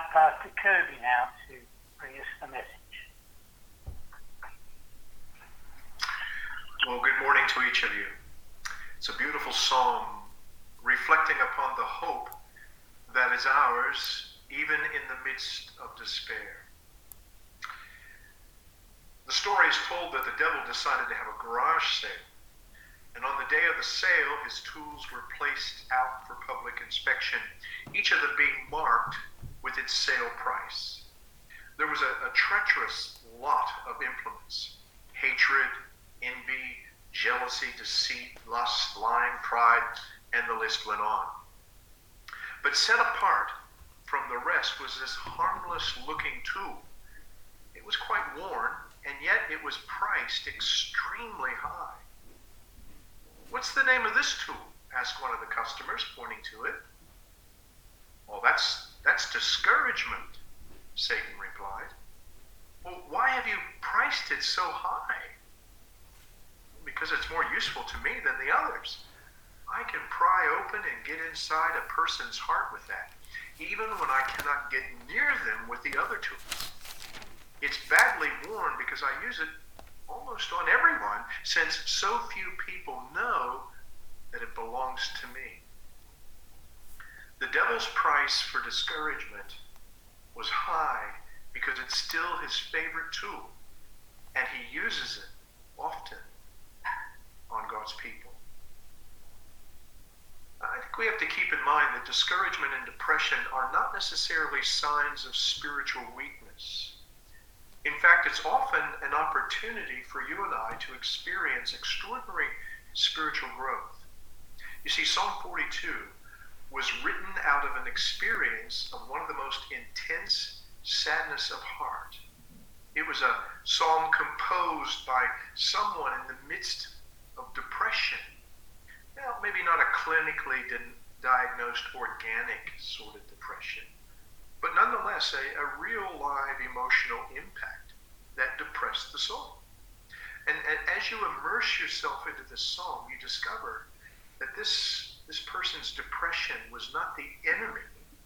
invite Pastor Kirby now to bring us the message. Well, good morning to each of you. It's a beautiful psalm reflecting upon the hope that is ours even in the midst of despair. The story is told that the devil decided to have a garage sale, and on the day of the sale, his tools were placed out for public inspection, each of them being marked with its sale price. There was a treacherous lot of implements: hatred, envy, jealousy, deceit, lust, lying, pride, and the list went on. But set apart from the rest was this harmless-looking tool. It was quite worn, and yet it was priced extremely high. "What's the name of this tool?" asked one of the customers, pointing to it. "Well, that's discouragement," Satan replied. "Well, why have you priced it so high?" "Because it's more useful to me than the others. I can pry open and get inside a person's heart with that, even when I cannot get near them with the other tools. It's badly worn because I use it almost on everyone, since so few people know that it belongs to me." The devil's price for discouragement was high because it's still his favorite tool, and he uses it often on God's people. I think we have to keep in mind that discouragement and depression are not necessarily signs of spiritual weakness. In fact, it's often an opportunity for you and I to experience extraordinary spiritual growth. You see, Psalm 42 was written out of an experience of one of the most intense sadness of heart. It was a psalm composed by someone in the midst of depression. Now, maybe not a clinically diagnosed organic sort of depression, but nonetheless a real live emotional impact that depressed the soul. And as you immerse yourself into this psalm, you discover that this person's depression was not the enemy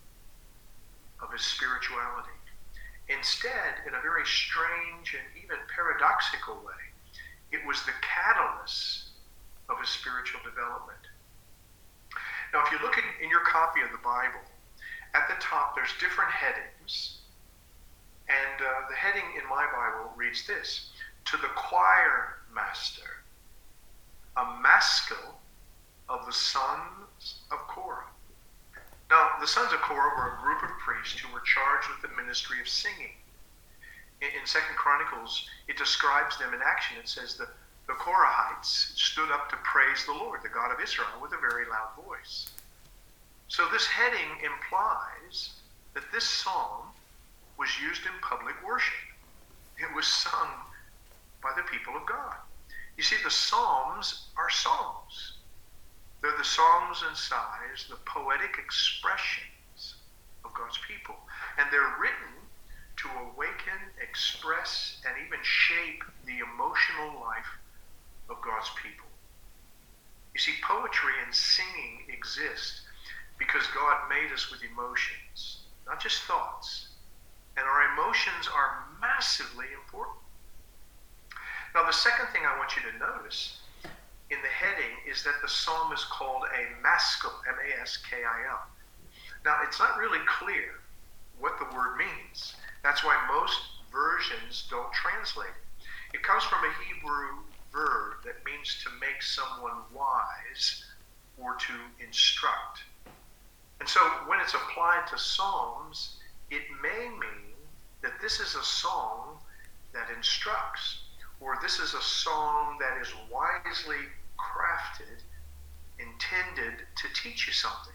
of his spirituality. Instead, in a very strange and even paradoxical way, it was the catalyst of his spiritual development. Now, if you look in your copy of the Bible, at the top there's different headings, and the heading in my Bible reads this: "To the choir master, a maskil of the sons of Korah." Now, the sons of Korah were a group of priests who were charged with the ministry of singing. In 2 Chronicles, it describes them in action. It says the Korahites stood up to praise the Lord, the God of Israel, with a very loud voice. So this heading implies that this psalm was used in public worship. It was sung by the people of God. You see, the Psalms are songs. They're the songs and sighs, the poetic expressions of God's people. And they're written to awaken, express, and even shape the emotional life of God's people. You see, poetry and singing exist because God made us with emotions, not just thoughts. And our emotions are massively important. Now, the second thing I want you to notice in the heading is that the psalm is called a maskil, M-A-S-K-I-L. Now, it's not really clear what the word means. That's why most versions don't translate it. It comes from a Hebrew verb that means to make someone wise or to instruct. And so when it's applied to psalms, it may mean that this is a song that instructs, or this is a song that is wisely crafted, intended to teach you something.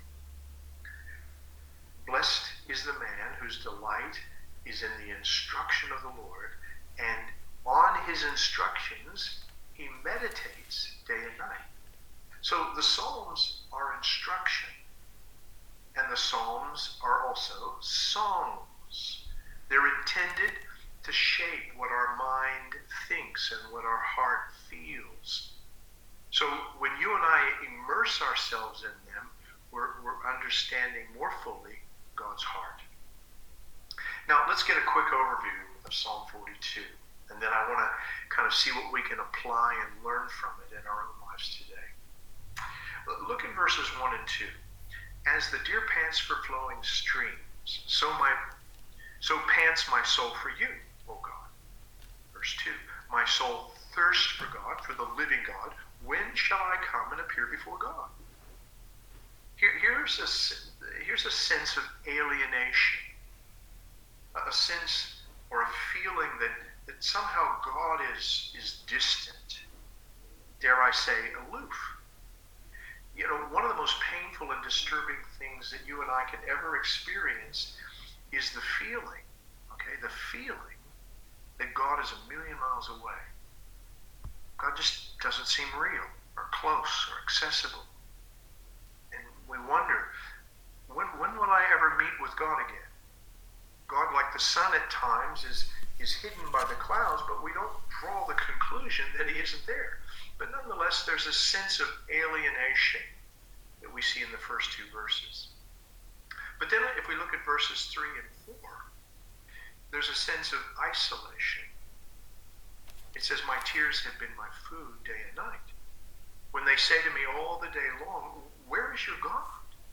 Blessed is the man whose delight is in the instruction of the Lord, and on his instructions he meditates day and night. So the Psalms are instruction, and the Psalms are also songs. They're intended to shape what our mind thinks and what our heart feels. So when you and I immerse ourselves in them, we're understanding more fully God's heart. let's get a quick overview of Psalm 42. And then I want to kind of see what we can apply and learn from it in our own lives today. Look at verses 1 and 2. As the deer pants for flowing streams, so pants my soul for you, O God. Verse 2. My soul thirsts for God, for the living God. When shall I come and appear before God? Here's a sense of alienation, a sense or a feeling that somehow God is distant, dare I say, aloof. You know, one of the most painful and disturbing things that you and I can ever experience is the feeling that God is a million miles away. God just doesn't seem real or close or accessible. And we wonder, when will I ever meet with God again? God, like the sun at times, is hidden by the clouds, but we don't draw the conclusion that he isn't there. But nonetheless, there's a sense of alienation that we see in the first two verses. But then if we look at verses 3 and 4, there's a sense of isolation. It says, my tears have been my food day and night. When they say to me all the day long, where is your God?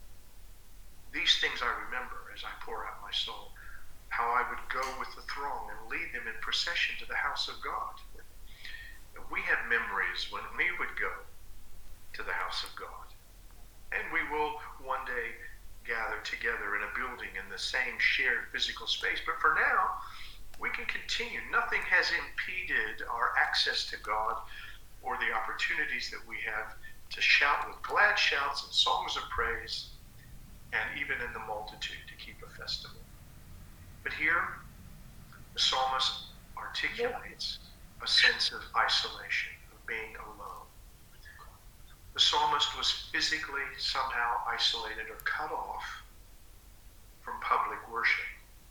These things I remember as I pour out my soul, how I would go with the throng and lead them in procession to the house of God. We have memories when we would go to the house of God. And we will one day gather together in a building in the same shared physical space. But for now, we can continue. Nothing has impeded our access to God or the opportunities that we have to shout with glad shouts and songs of praise, and even in the multitude to keep a festival. But here, the psalmist articulates a sense of isolation, of being alone. The psalmist was physically somehow isolated or cut off from public worship.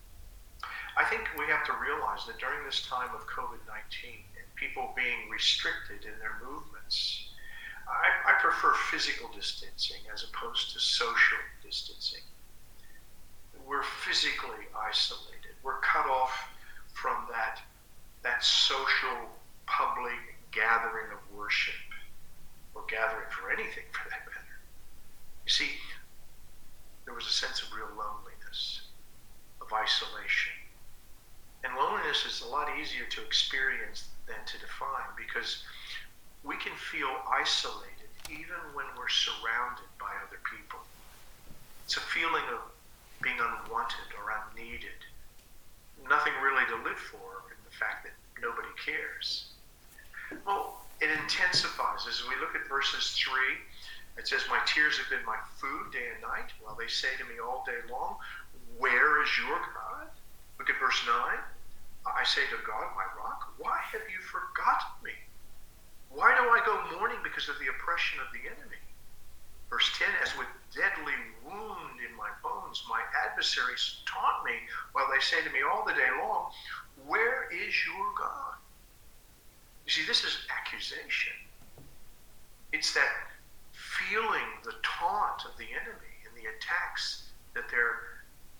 I think we have to realize that during this time of COVID-19 and people being restricted in their movements, I prefer physical distancing as opposed to social distancing. We're physically isolated. We're cut off from that social public gathering of worship, or gathering for anything for that matter. You see, there was a sense of real loneliness, of isolation. And loneliness is a lot easier to experience than to define, because we can feel isolated even when we're surrounded by other people. It's a feeling of being unwanted or unneeded. Nothing really to live for in the fact that nobody cares. Well, it intensifies as we look at verses 3. It says, my tears have been my food day and night, while they say to me all day long, where is your God? Look at verse 9. I say to God, my rock, why have you forgotten me? Why do I go mourning because of the oppression of the enemy? Verse 10, as with deadly wound in my bones, my adversaries taunt me, while they say to me all the day long, where is your God? You see, this is accusation. It's that feeling, the taunt of the enemy and the attacks that they're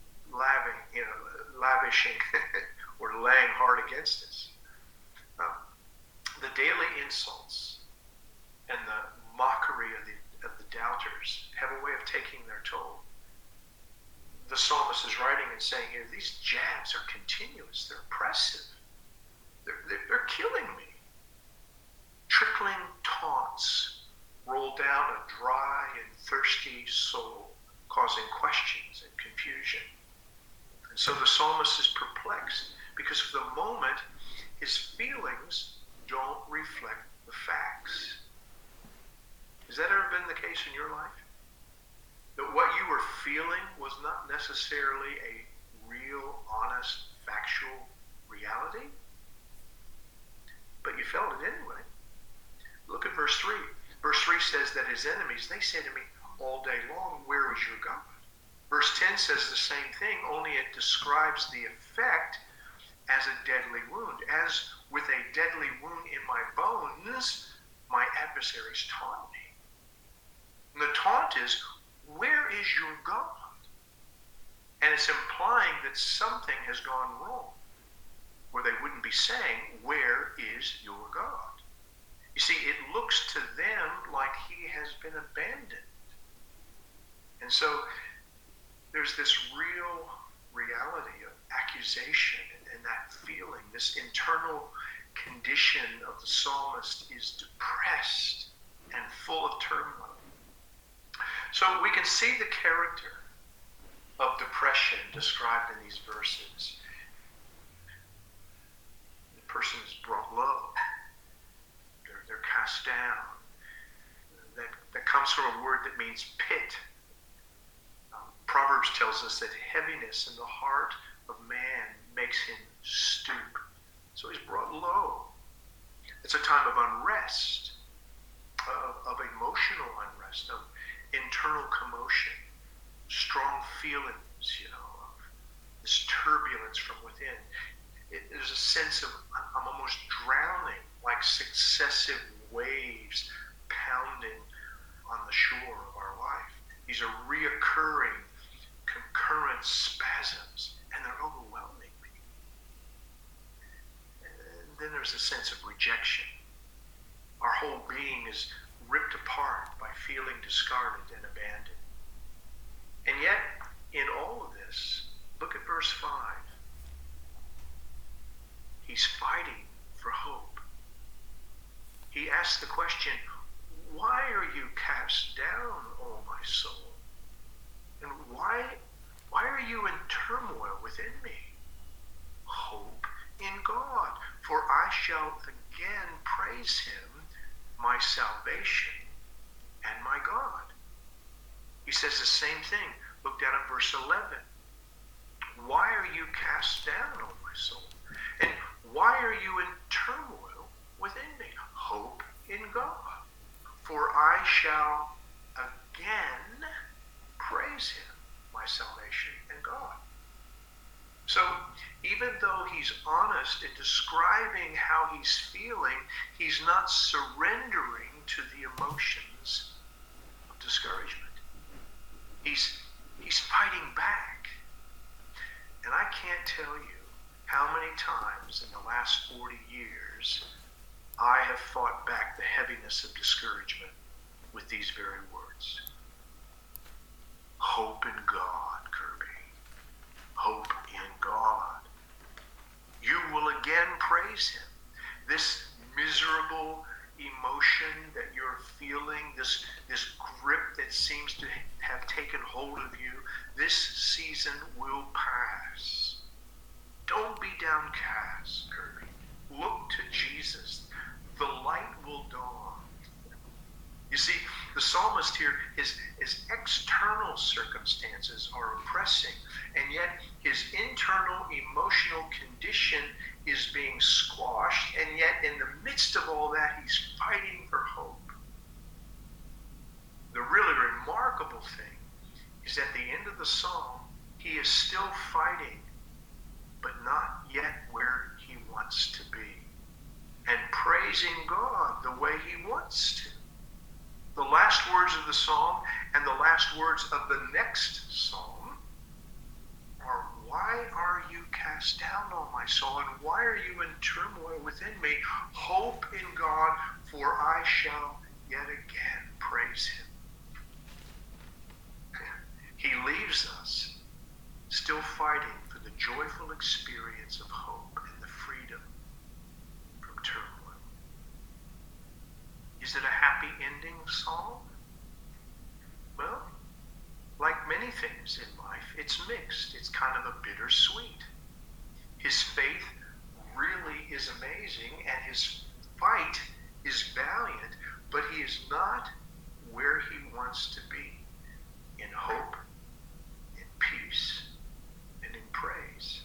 lavishing or laying hard against us. The daily insults and the mockery of the doubters have a way of taking their toll. The psalmist is writing and saying here, these jabs are continuous, they're oppressive, they're killing me. Trickling taunts roll down a dry and thirsty soul, causing questions and confusion. And so the psalmist is perplexed because for the moment, his feelings don't reflect the facts. Has that ever been the case in your life? That what you were feeling was not necessarily a real, honest, factual reality? But you felt it anyway. Look at verse 3. Verse 3 says that his enemies, they say to me all day long, where is your God? Verse 10 says the same thing, only it describes the effect as a deadly wound. As with a deadly wound in my bones, my adversaries taunt me. And the taunt is, where is your God? And it's implying that something has gone wrong, or they wouldn't be saying, "Where is your God?" You see, it looks to them like he has been abandoned. And so there's this real reality of accusation and that feeling, this internal condition of the psalmist is depressed and full of turmoil. So we can see the character of depression described in these verses. The person is brought low. They're cast down. That comes from a word that means pit. Proverbs tells us that heaviness in the heart of man makes him stoop. So he's brought low. It's a time of unrest, of emotional unrest, of internal commotion, strong feelings, of this turbulence from within. There's a sense of I'm almost drowning, like successive waves pounding on the shore of our life. These are reoccurring, concurrent spasms, and they're overwhelming me. And then there's a sense of rejection. Our whole being is ripped apart by feeling discarded and abandoned. And yet, in all of this, look at verse 5. He's fighting for hope. He asks the question, "Why are you cast down, O my soul? And why are you in turmoil within me? Hope in God, for I shall again praise him, my salvation and my God." He says the same thing. Look down at verse 11. "Why are you cast down, O my soul? And why are you in turmoil within me? Hope in God, for I shall again praise him, my salvation and God." So even though he's honest in describing how he's feeling, he's not surrendering to the emotions of discouragement. He's fighting back. And I can't tell you how many times in the last 40 years I have fought back the heaviness of discouragement with these very words. Hope in God, Kirby. Hope in God. You will again praise him. This miserable emotion that you're feeling, this grip that seems to have taken hold of you, this season will pass. Don't be downcast, Kirby. Look to Jesus. The light will dawn. You see, the psalmist here, his external circumstances are oppressing, and yet his internal emotional condition is being squashed, and yet in the midst of all that, he's fighting for hope. The really remarkable thing is at the end of the psalm, he is still fighting, but not yet where he wants to be, and praising God the way he wants to. The last words of the psalm and the last words of the next psalm are, "Why are you cast down, O my soul, and why are you in turmoil within me? Hope in God, for I shall yet again praise him." He leaves us still fighting for the joyful experience of hope and the freedom from turmoil. Is it a happy ending psalm? Well, like many things in life, it's mixed. It's kind of a bittersweet. His faith really is amazing, and his fight is valiant, but he is not where he wants to be in hope, in peace, and in praise.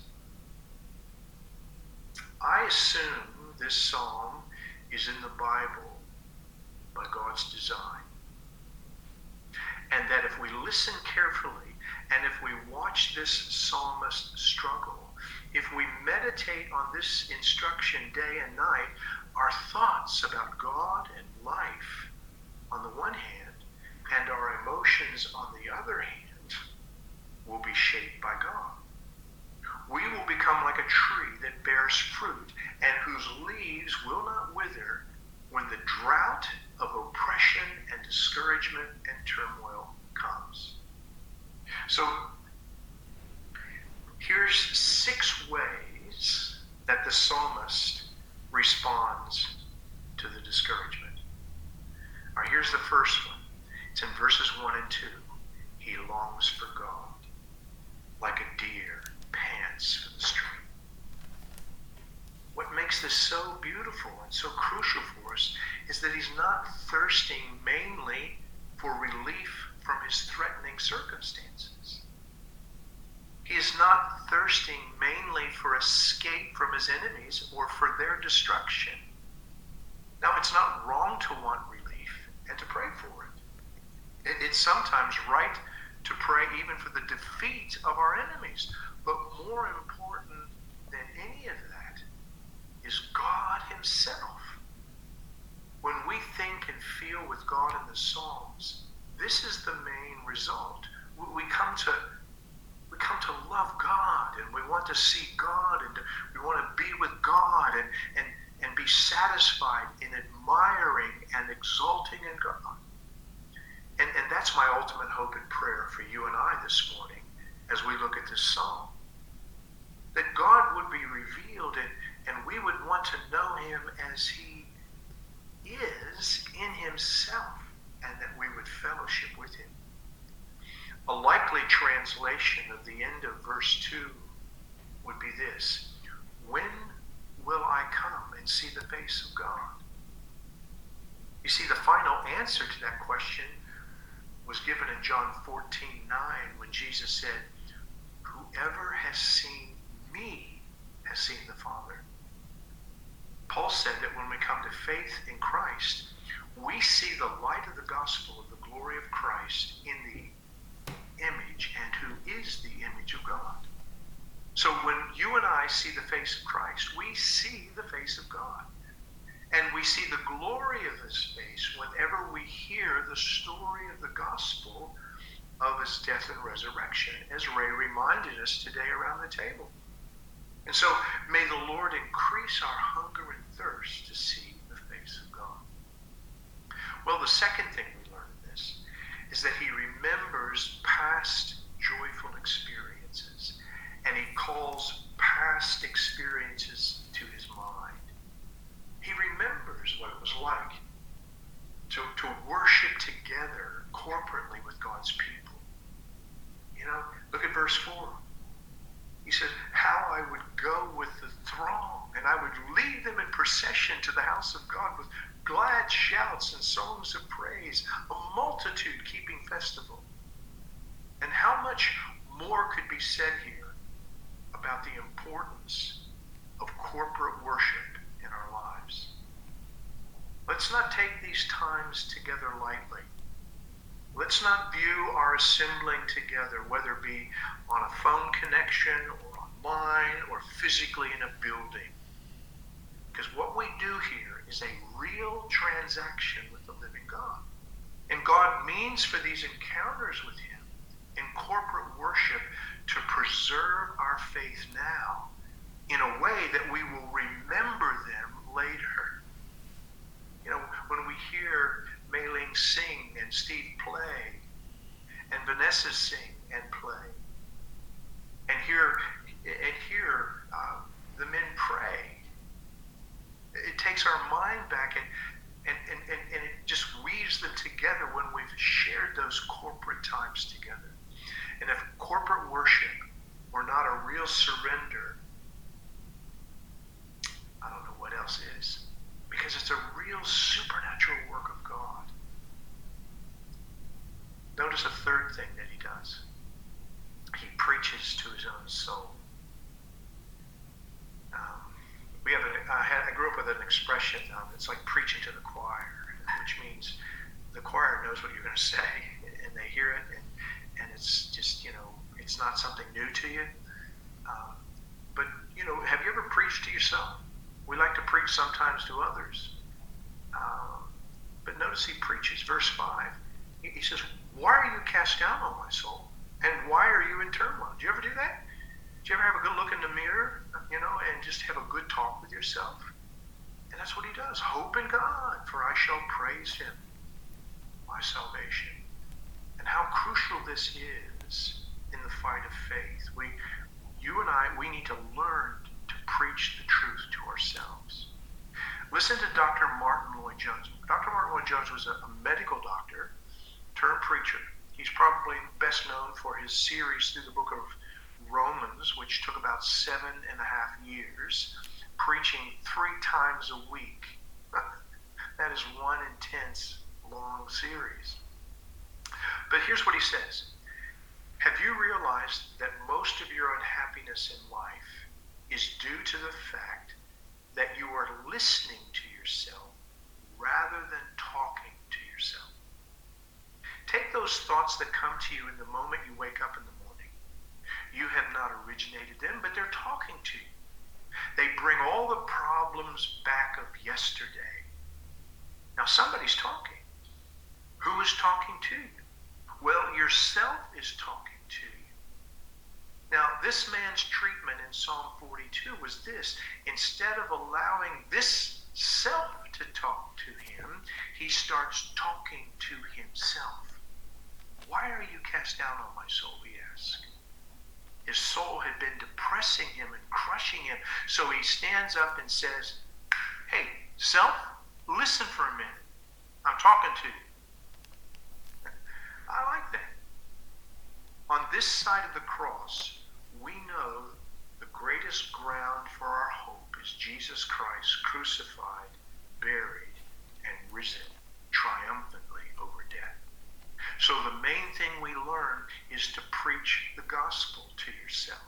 I assume this psalm is in the Bible by God's design. And that if we listen carefully, and if we watch this psalmist struggle, if we meditate on this instruction day and night, our thoughts about God and life on the one hand, and our emotions on the other hand, will be shaped by God. We will become like a tree that bears fruit and whose leaves will not wither when the drought of oppression and discouragement and turmoil comes. So here's 6 ways that the psalmist responds to the discouragement. All right, here's the first one. It's in verses 1 and 2. He longs for God, like a deer pants for the stream. What makes this so beautiful and so crucial for us is that he's not thirsting mainly for relief from his threatening circumstances. He is not thirsting mainly for escape from his enemies or for their destruction. Now, it's not wrong to want relief and to pray for it. It's sometimes right to pray even for the defeat of our enemies. But more important than any of that is God himself. When we think and feel with God in the Psalms, this is the main result. We come to love God, and we want to see God, and we want to be with God and be satisfied in admiring and exalting in God. And that's my ultimate hope and prayer for you and I this morning as we look at this psalm. That God would be revealed and we would want to know him as he is in himself, and that we would fellowship with him. A likely translation of the end of verse 2 would be this: when will I come and see the face of God? You see, the final answer to that question was given in John 14:9 when Jesus said, "Whoever has seen me has seen the Father." Paul said that when we come to faith in Christ, we see the light of the gospel of the glory of Christ in the image and who is the image of God. So when you and I see the face of Christ, we see the face of God. And we see the glory of his face whenever we hear the story of the gospel of his death and resurrection, as Ray reminded us today around the table. And so may the Lord increase our hunger and thirst to see the face of God. Well, the second thing we learn in this is that he remembers past joyful experiences, and he calls past experiences to his mind. He remembers what it was like to worship together corporately with God's people. You know, look at verse 4. He says, how I would go with the throng, and I would lead them in procession to the house of God with glad shouts and songs of praise, a multitude keeping festival. And how much more could be said here about the importance of corporate worship in our lives. Let's not take these times together lightly. Let's not view our assembling together, whether it be on a phone connection or online or physically in a building. Because what we do here is a real transaction with the living God. And God means for these encounters with him in corporate worship to preserve our faith now in a way that we will remember them later. You know, when we hear Mei Ling sing and Steve play and Vanessa sing and play and hear the men pray, it takes our mind back and it just weaves them together when we've shared those corporate times together. And if corporate worship were not a real surrender, I don't know what else is. Because it's a real supernatural work of God. Notice a third thing that he does. He preaches to his own soul. I grew up with an expression, it's like preaching to the choir, which means the choir knows what you're going to say, and they hear it, and it's just, it's not something new to you. But, have you ever preached to yourself? We like to preach sometimes to others. But notice he preaches, verse 5. He says, why are you cast down, O my soul? And why are you in turmoil? Do you ever do that? Do you ever have a good look in the mirror, and just have a good talk with yourself? And that's what he does. Hope in God, for I shall praise him, my salvation. And how crucial this is in the fight of faith. You and I, we need to learn to preach the truth to ourselves. Listen to Dr. Martin Lloyd-Jones. Dr. Martin Lloyd-Jones was a medical doctor turned preacher. He's probably best known for his series through the book of Romans, which took about 7.5 years, preaching 3 times a week. That is one intense, long series. But here's what he says. Have you realized that most of your unhappiness in life is due to the fact that you are listening to yourself rather than talking to yourself? Take those thoughts that come to you in the moment you wake up in the morning. You have not originated them, but they're talking to you. They bring all the problems back of yesterday. Now somebody's talking. Who is talking to you? Well, yourself is talking to you. Now, this man's treatment in Psalm 42 was this. Instead of allowing this self to talk to him, he starts talking to himself. Why are you cast down on my soul, he asked. His soul had been depressing him and crushing him. So he stands up and says, hey, self, listen for a minute. I'm talking to you. I like that. On this side of the cross, we know the greatest ground for our hope is Jesus Christ crucified, buried, and risen triumphantly over death. So the main thing we learn is to preach the gospel to yourself.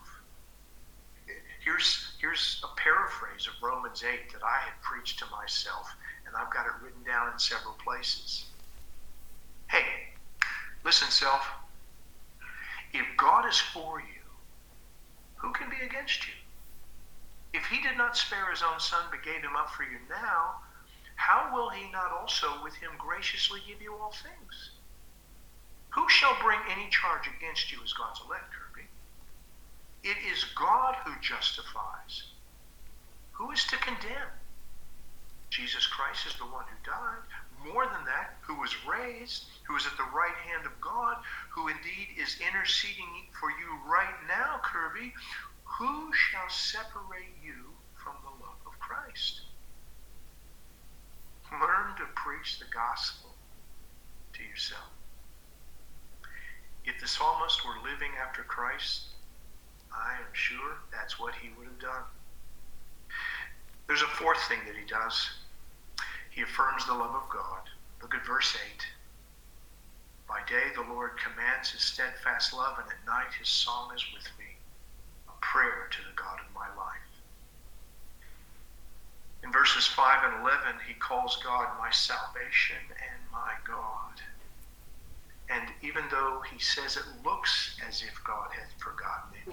Here's a paraphrase of Romans 8 that I had preached to myself, and I've got it written down in several places. Hey, listen, self. If God is for you, who can be against you? If he did not spare his own son but gave him up for you now, how will he not also with him graciously give you all things? Who shall bring any charge against you as God's elect, Kirby? It is God who justifies. Who is to condemn? Jesus Christ is the one who died. More than that, who was raised, who is at the right hand of God, who indeed is interceding for you right now, Kirby. Who shall separate you from the love of Christ? Learn to preach the gospel to yourself. If the psalmist were living after Christ, I am sure that's what he would have done. There's a fourth thing that he does. He affirms the love of God. Look at verse 8. By day the Lord commands his steadfast love, and at night his song is with me, a prayer to the God of my life. In verses 5 and 11, he calls God my salvation and my God. And even though he says it looks as if God had forgotten him,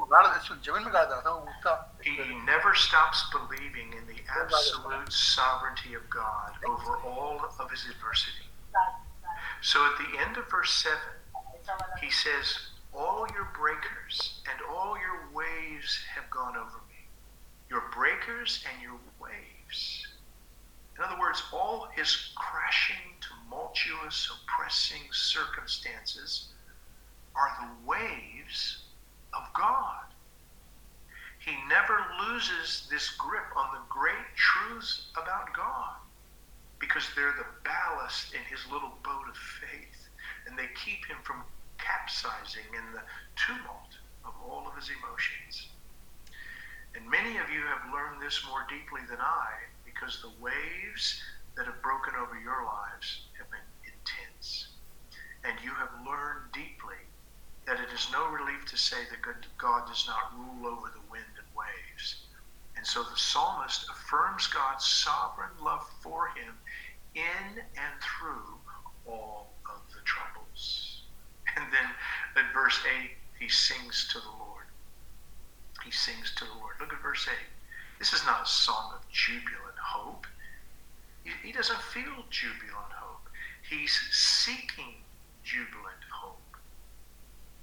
he never stops believing in the absolute sovereignty of God over all of his adversity. So at the end of verse 7, he says, all your breakers and all your waves have gone over me. Your breakers and your waves. In other words, all his crashing, tumultuous, oppressing circumstances are the waves of God. He never loses this grip on the great truths about God because they're the ballast in his little boat of faith, and they keep him from capsizing in the tumult of all of his emotions. And many of you have learned this more deeply than I, because the waves that have broken over your lives have been intense. And you have learned deeply that it is no relief to say that God does not rule over the wind and waves. And so the psalmist affirms God's sovereign love for him in and through all of the troubles. And then at verse 8, he sings to the Lord. He sings to the Lord. Look at verse 8. This is not a song of jubilant hope. He doesn't feel jubilant hope. He's seeking jubilant hope.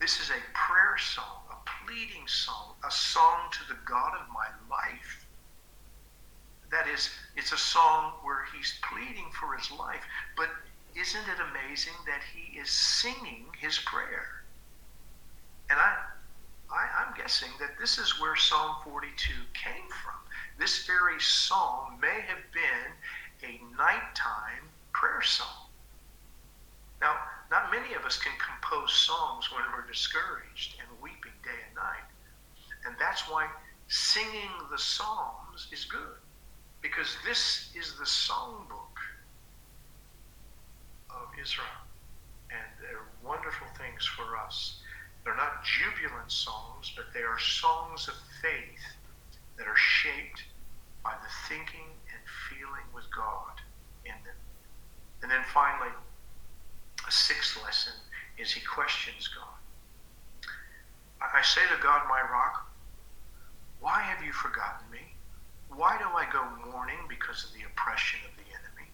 This is a prayer song, a pleading song, a song to the God of my life. That is, it's a song where he's pleading for his life. But isn't it amazing that he is singing his prayer? And I'm guessing that this is where Psalm 42 came from. This very psalm may have been a nighttime prayer song. Now, not many of us can compose songs when we're discouraged and weeping day and night. And that's why singing the Psalms is good, because this is the songbook of Israel. And they're wonderful things for us. They're not jubilant songs, but they are songs of faith that are shaped by the thinking and feeling with God in them. And then finally, a sixth lesson is he questions God. I say to God, my rock, why have you forgotten me? Why do I go mourning because of the oppression of the enemy?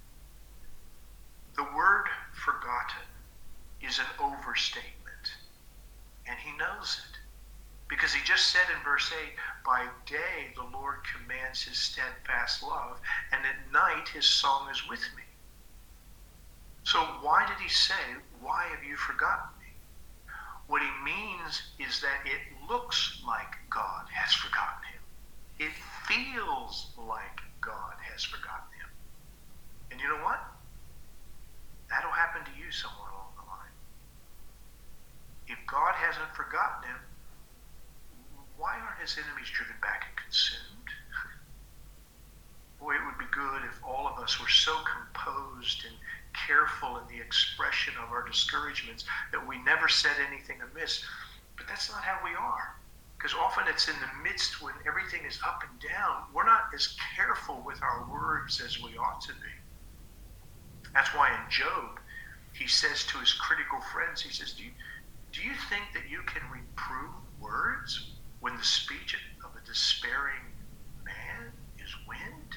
The word forgotten is an overstatement, and he knows it. Because he just said in verse 8, by day the Lord commands his steadfast love, and at night his song is with me. So why did he say, why have you forgotten me? What he means is that it looks like God has forgotten him. It feels like God has forgotten him. And you know what? That'll happen to you somewhere along the line. If God hasn't forgotten him, why aren't his enemies driven back and consumed? Boy, it would be good if all of us were so composed and careful in the expression of our discouragements that we never said anything amiss. But that's not how we are. Because often it's in the midst when everything is up and down, we're not as careful with our words as we ought to be. That's why in Job, he says to his critical friends, he says, do you think that you can reprove words when the speech of a despairing man is wind?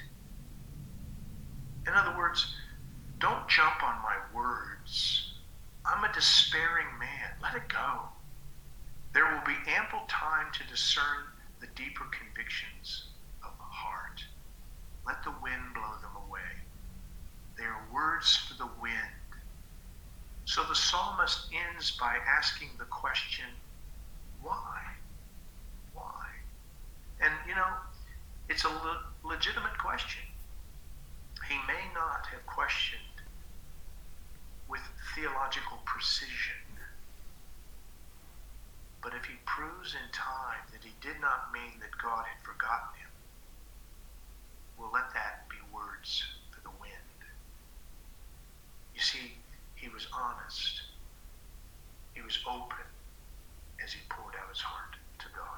In other words, don't jump on my words. I'm a despairing man. Let it go. There will be ample time to discern the deeper convictions of the heart. Let the wind blow them away. They are words for the wind. So the psalmist ends by asking the question, why? Why? And, it's a legitimate question. He may not have questioned with theological precision, but if he proves in time that he did not mean that God had forgotten him, we'll let that be words for the wind. You see, he was honest. He was open as he poured out his heart to God.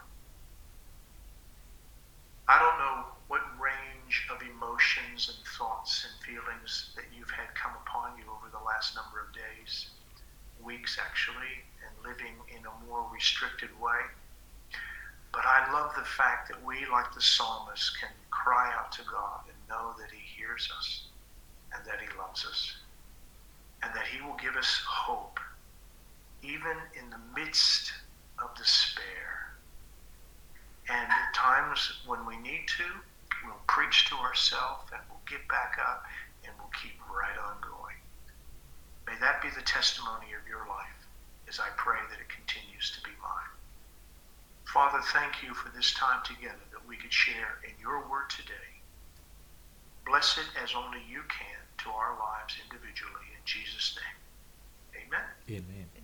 I don't know what range of emotions and thoughts and feelings that you've had come upon you over the last number of days, weeks actually, and living in a more restricted way. But I love the fact that we, like the psalmist, can cry out to God and know that he hears us and that he loves us and that he will give us hope even in the midst of despair. And at times when we need to, we'll preach to ourselves and we'll get back up and we'll keep right on going. May that be the testimony of your life as I pray that it continues to be mine. Father, thank you for this time together that we could share in your word today. Bless it as only you can to our lives individually in Jesus' name. Amen. Amen.